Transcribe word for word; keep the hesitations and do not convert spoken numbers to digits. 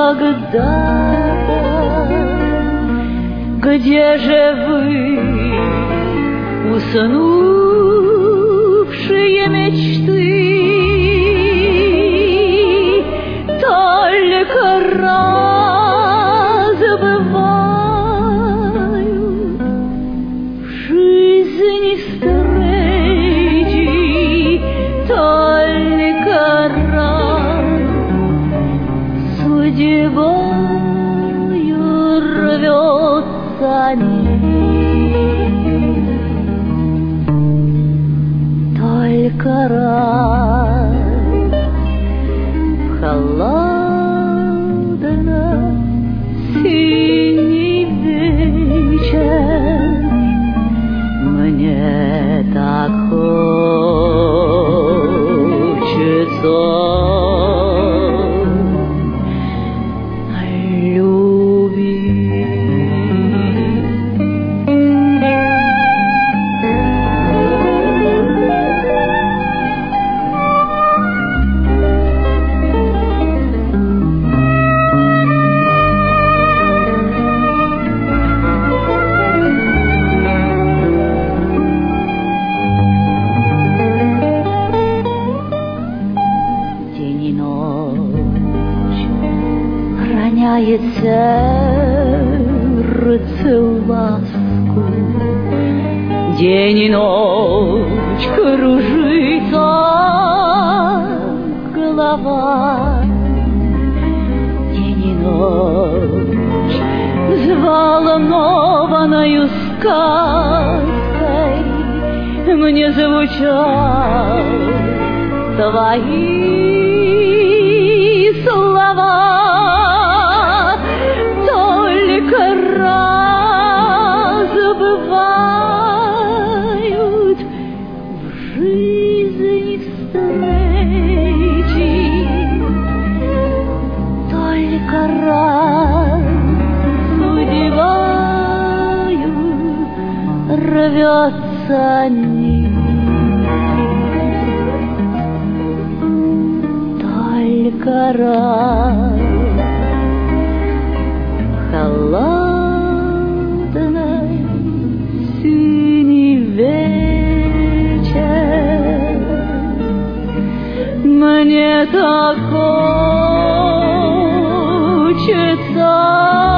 когда-то. Где же вы, уснувшие мечты? Только раз бывают в жизни встречи, только раз судьбою рвется нить, только раз в холодно-синий вечер мне так хочется роняет сердце ласку. День и ночь кружится голова. День и ночь взволнованною сказкой мне звучат твои слова. Только раз бывают в жизни встречи, только раз судьбою рвется нить, только раз холодный синий вечер мне так хочется